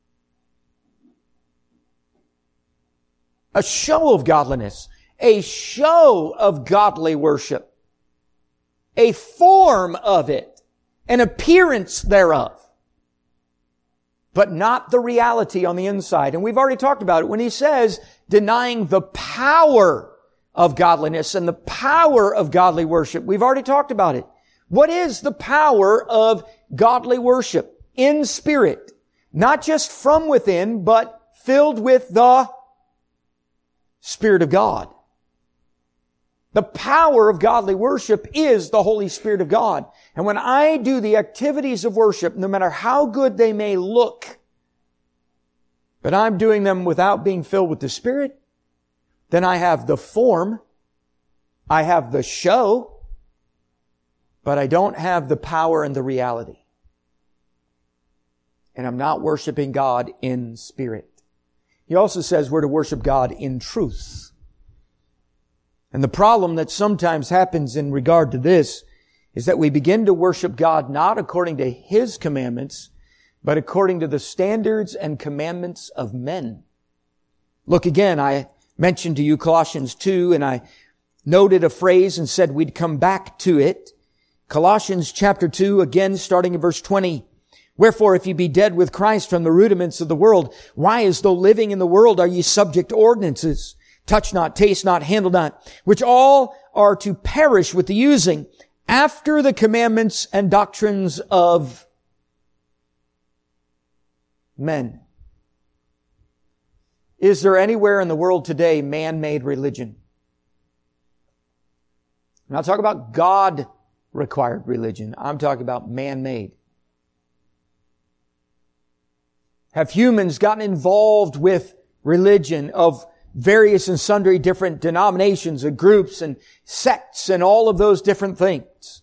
A show of godliness, a show of godly worship, a form of it, an appearance thereof, but not the reality on the inside. And we've already talked about it when he says denying the power of godliness and the power of godly worship. We've already talked about it. What is the power of godly worship? In spirit, not just from within, but filled with the Spirit of God. The power of godly worship is the Holy Spirit of God. And when I do the activities of worship, no matter how good they may look, but I'm doing them without being filled with the Spirit, then I have the form, I have the show, but I don't have the power and the reality. And I'm not worshiping God in spirit. He also says we're to worship God in truth. And the problem that sometimes happens in regard to this is that we begin to worship God not according to His commandments, but according to the standards and commandments of men. Look again, I mentioned to you Colossians two, and I noted a phrase and said we'd come back to it. Colossians chapter two, again starting in verse twenty. Wherefore, if ye be dead with Christ from the rudiments of the world, why as though living in the world are ye subject to ordinances? Touch not, taste not, handle not, which all are to perish with the using, after the commandments and doctrines of men. Is there anywhere in the world today man-made religion? I'm not talking about God-required religion. I'm talking about man-made. Have humans gotten involved with religion of various and sundry different denominations and groups and sects and all of those different things,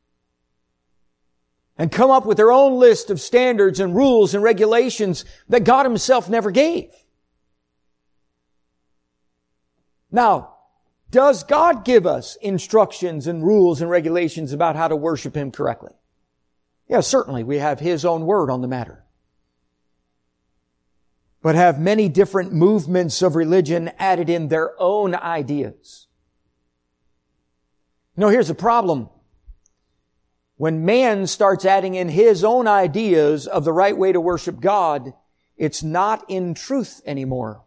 and come up with their own list of standards and rules and regulations that God Himself never gave? Now, does God give us instructions and rules and regulations about how to worship Him correctly? Yeah, certainly we have His own word on the matter. But have many different movements of religion added in their own ideas. You know, here's the problem. When man starts adding in his own ideas of the right way to worship God, it's not in truth anymore.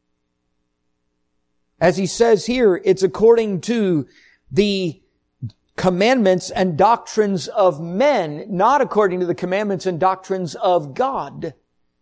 As he says here, it's according to the commandments and doctrines of men, not according to the commandments and doctrines of God.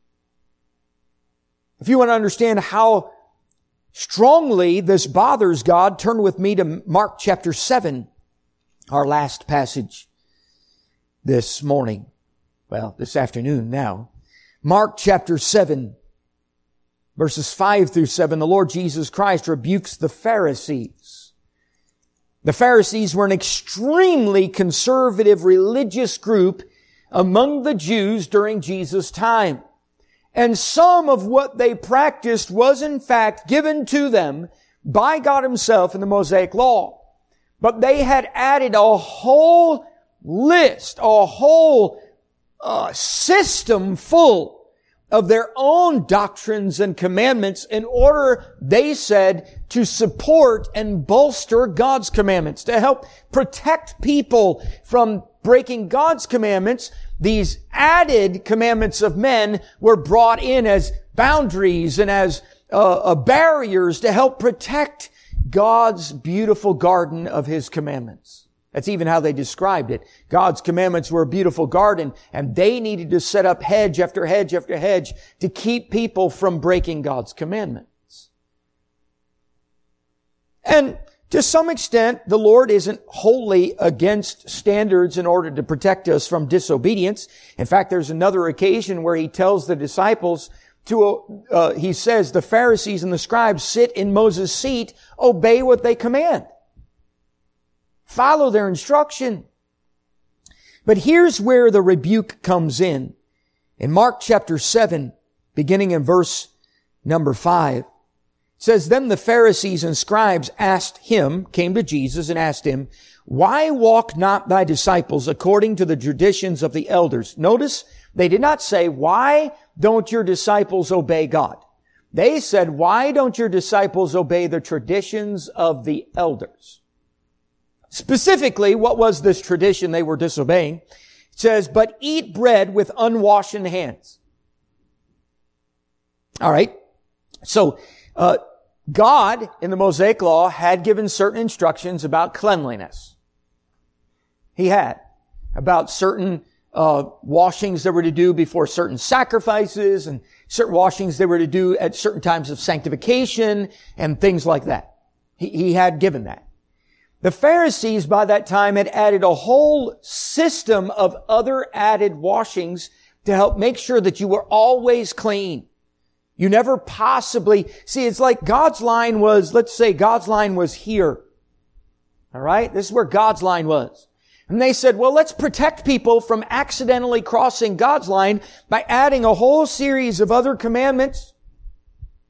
If you want to understand how strongly this bothers God, turn with me to Mark chapter seven, our last passage this morning. Well, this afternoon now. Mark chapter seven, verses five through seven, the Lord Jesus Christ rebukes the Pharisees. The Pharisees were an extremely conservative religious group among the Jews during Jesus' time. And some of what they practiced was in fact given to them by God Himself in the Mosaic Law. But they had added a whole list, a whole uh, system full of their own doctrines and commandments in order, they said, to support and bolster God's commandments, to help protect people from breaking God's commandments. These added commandments of men were brought in as boundaries and as uh, uh, barriers to help protect God's beautiful garden of His commandments. That's even how they described it. God's commandments were a beautiful garden, and they needed to set up hedge after hedge after hedge to keep people from breaking God's commandments. And to some extent, the Lord isn't wholly against standards in order to protect us from disobedience. In fact, there's another occasion where He tells the disciples to, uh, He says, the Pharisees and the scribes sit in Moses' seat, obey what they command. Follow their instruction. But here's where the rebuke comes in. In Mark chapter seven, beginning in verse number five, it says, Then the Pharisees and scribes asked Him, came to Jesus and asked Him, Why walk not thy disciples according to the traditions of the elders? Notice, they did not say, Why don't your disciples obey God? They said, Why don't your disciples obey the traditions of the elders? Specifically, what was this tradition they were disobeying? It says, But eat bread with unwashen hands. All right. So, uh, God, in the Mosaic Law, had given certain instructions about cleanliness. He had. About certain uh washings they were to do before certain sacrifices, and certain washings they were to do at certain times of sanctification, and things like that. He, he had given that. The Pharisees, by that time, had added a whole system of other added washings to help make sure that you were always clean. You never possibly, see, it's like God's line was, let's say God's line was here. All right? This is where God's line was. And they said, well, let's protect people from accidentally crossing God's line by adding a whole series of other commandments.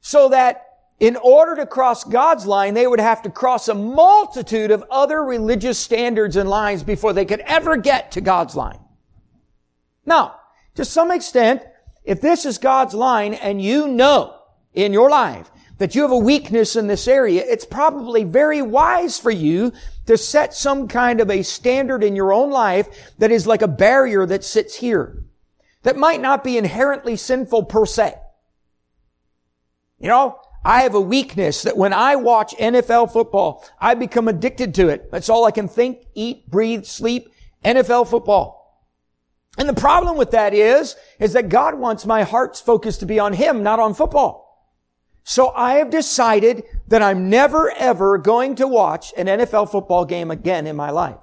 so that in order to cross God's line, they would have to cross a multitude of other religious standards and lines before they could ever get to God's line. Now, to some extent, if this is God's line and you know in your life that you have a weakness in this area, it's probably very wise for you to set some kind of a standard in your own life that is like a barrier that sits here, that might not be inherently sinful per se. You know, I have a weakness that when I watch N F L football, I become addicted to it. That's all I can think, eat, breathe, sleep, N F L football. And the problem with that is, is that God wants my heart's focus to be on Him, not on football. So I have decided that I'm never ever going to watch an N F L football game again in my life.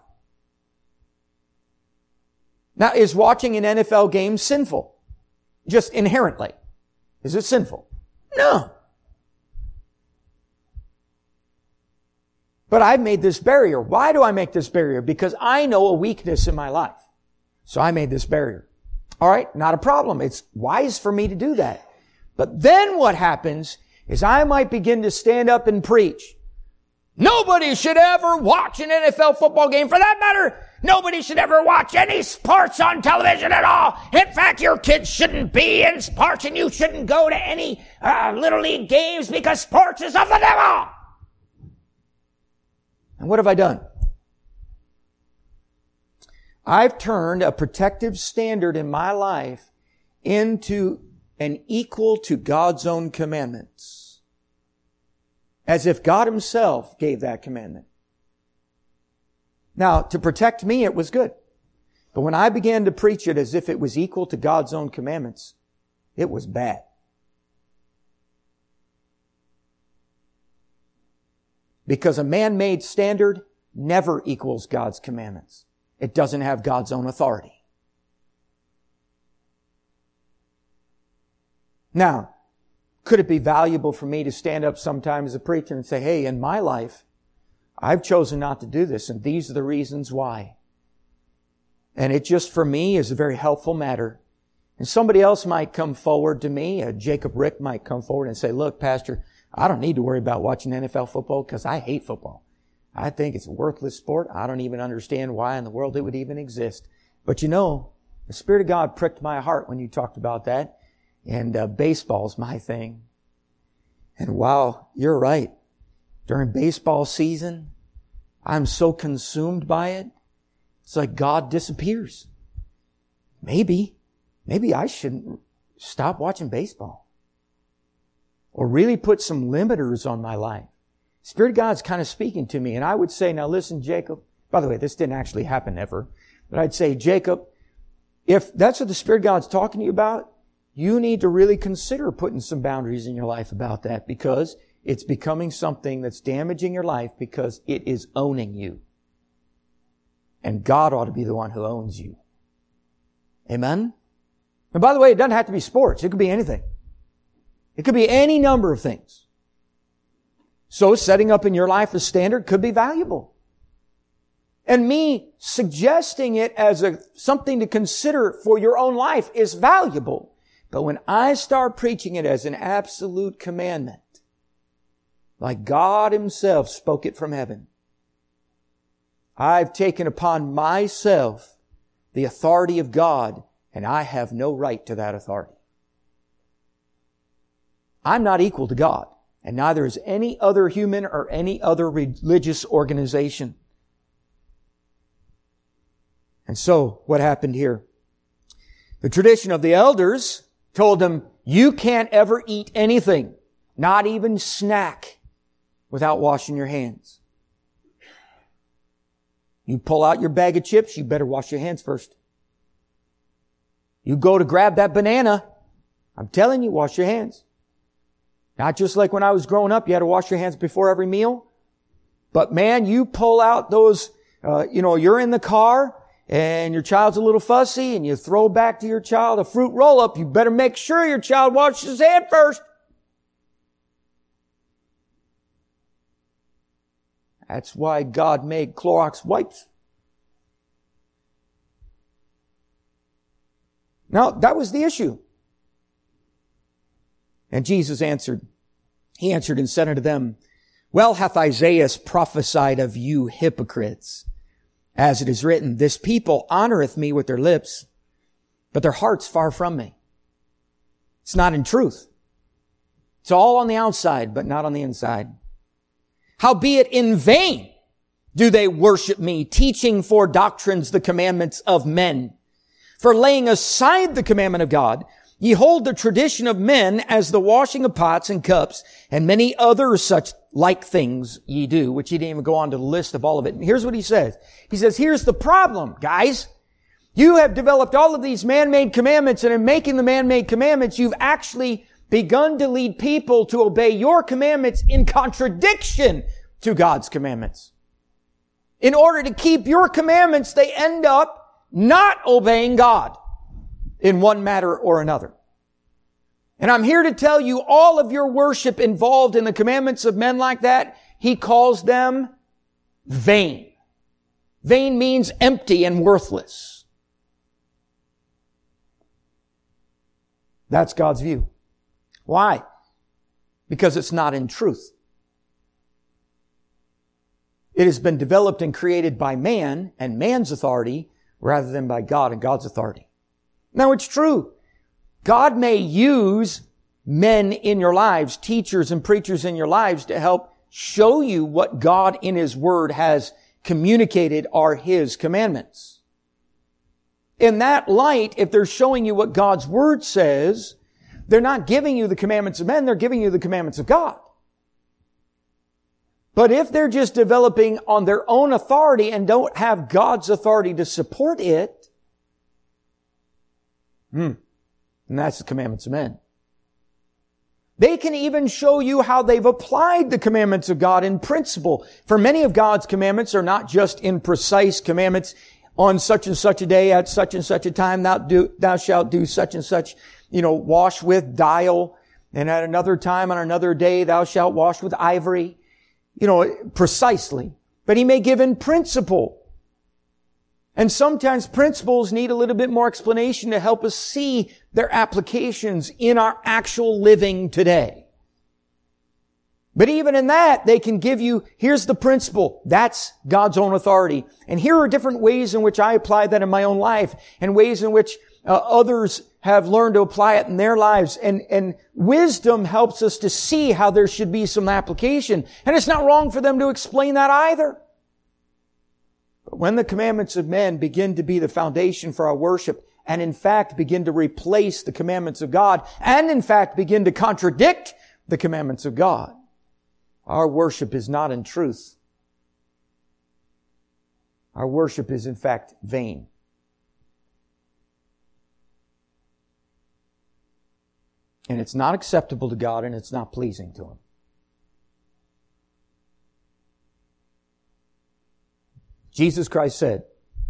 Now, is watching an N F L game sinful? Just inherently. Is it sinful? No. But I've made this barrier. Why do I make this barrier? Because I know a weakness in my life. So I made this barrier. All right, not a problem. It's wise for me to do that. But then what happens is I might begin to stand up and preach. Nobody should ever watch an N F L football game. For that matter, nobody should ever watch any sports on television at all. In fact, your kids shouldn't be in sports and you shouldn't go to any uh, Little League games because sports is of the devil. And what have I done? I've turned a protective standard in my life into an equal to God's own commandments. As if God Himself gave that commandment. Now, to protect me, it was good. But when I began to preach it as if it was equal to God's own commandments, it was bad. Because a man-made standard never equals God's commandments. It doesn't have God's own authority. Now, could it be valuable for me to stand up sometime as a preacher and say, hey, in my life, I've chosen not to do this, and these are the reasons why. And it just, for me, is a very helpful matter. And somebody else might come forward to me, uh, Jacob Rick might come forward and say, look, Pastor, I don't need to worry about watching N F L football because I hate football. I think it's a worthless sport. I don't even understand why in the world it would even exist. But you know, the Spirit of God pricked my heart when you talked about that. And uh, baseball's my thing. And wow, you're right. During baseball season, I'm so consumed by it. It's like God disappears. Maybe, maybe I shouldn't stop watching baseball. Or really put some limiters on my life. Spirit of God's kind of speaking to me. And I would say, now listen, Jacob. By the way, this didn't actually happen ever. But I'd say, Jacob, if that's what the Spirit of God's talking to you about, you need to really consider putting some boundaries in your life about that, because it's becoming something that's damaging your life because it is owning you. And God ought to be the one who owns you. Amen? And by the way, it doesn't have to be sports. It could be anything. It could be any number of things. So setting up in your life a standard could be valuable. And me suggesting it as a something to consider for your own life is valuable. But when I start preaching it as an absolute commandment, like God Himself spoke it from heaven, I've taken upon myself the authority of God, and I have no right to that authority. I'm not equal to God, and neither is any other human or any other religious organization. And so, what happened here? The tradition of the elders told them, you can't ever eat anything, not even snack, without washing your hands. You pull out your bag of chips, you better wash your hands first. You go to grab that banana, I'm telling you, wash your hands. Not just like when I was growing up, you had to wash your hands before every meal. But man, you pull out those, uh, you know, you're in the car and your child's a little fussy and you throw back to your child a fruit roll-up. You better make sure your child washes his hand first. That's why God made Clorox wipes. Now, that was the issue. And Jesus answered, He answered and said unto them, Well hath Isaiah prophesied of you hypocrites, as it is written, This people honoreth me with their lips, but their heart's far from me. It's not in truth. It's all on the outside, but not on the inside. Howbeit in vain do they worship me, teaching for doctrines the commandments of men. For laying aside the commandment of God, ye hold the tradition of men as the washing of pots and cups, and many other such like things ye do, which he didn't even go on to the list of all of it. And here's what he says. He says, here's the problem, guys. You have developed all of these man-made commandments, and in making the man-made commandments, you've actually begun to lead people to obey your commandments in contradiction to God's commandments. In order to keep your commandments, they end up not obeying God in one matter or another. And I'm here to tell you, all of your worship involved in the commandments of men like that, he calls them vain. Vain means empty and worthless. That's God's view. Why? Because it's not in truth. It has been developed and created by man and man's authority rather than by God and God's authority. Now, it's true. God may use men in your lives, teachers and preachers in your lives, to help show you what God in His Word has communicated are His commandments. In that light, if they're showing you what God's Word says, they're not giving you the commandments of men, they're giving you the commandments of God. But if they're just developing on their own authority and don't have God's authority to support it, hmm, and that's the commandments of men. They can even show you how they've applied the commandments of God in principle. For many of God's commandments are not just in precise commandments. On such and such a day, at such and such a time, thou, do, thou shalt do such and such, you know, wash with dial. And at another time, on another day, thou shalt wash with ivory. You know, precisely. But He may give in principle. And sometimes principles need a little bit more explanation to help us see their applications in our actual living today. But even in that, they can give you, here's the principle. That's God's own authority. And here are different ways in which I apply that in my own life, and ways in which uh, others have learned to apply it in their lives. And, and wisdom helps us to see how there should be some application. And it's not wrong for them to explain that either. But when the commandments of men begin to be the foundation for our worship, and in fact begin to replace the commandments of God, and in fact begin to contradict the commandments of God, our worship is not in truth. Our worship is in fact vain. And it's not acceptable to God, and it's not pleasing to Him. Jesus Christ said,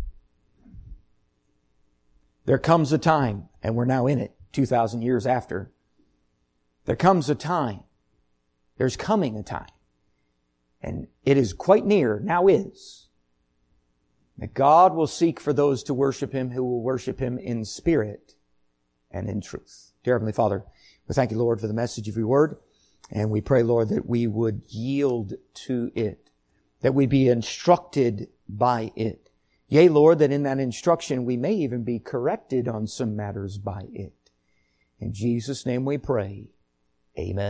there comes a time, and we're now in it, two thousand years after, there comes a time, there's coming a time, and it is quite near, now is, that God will seek for those to worship Him who will worship Him in spirit and in truth. Dear Heavenly Father, we thank You, Lord, for the message of Your Word, and we pray, Lord, that we would yield to it, that we be instructed by it. Yea, Lord, that in that instruction we may even be corrected on some matters by it. In Jesus' name we pray. Amen.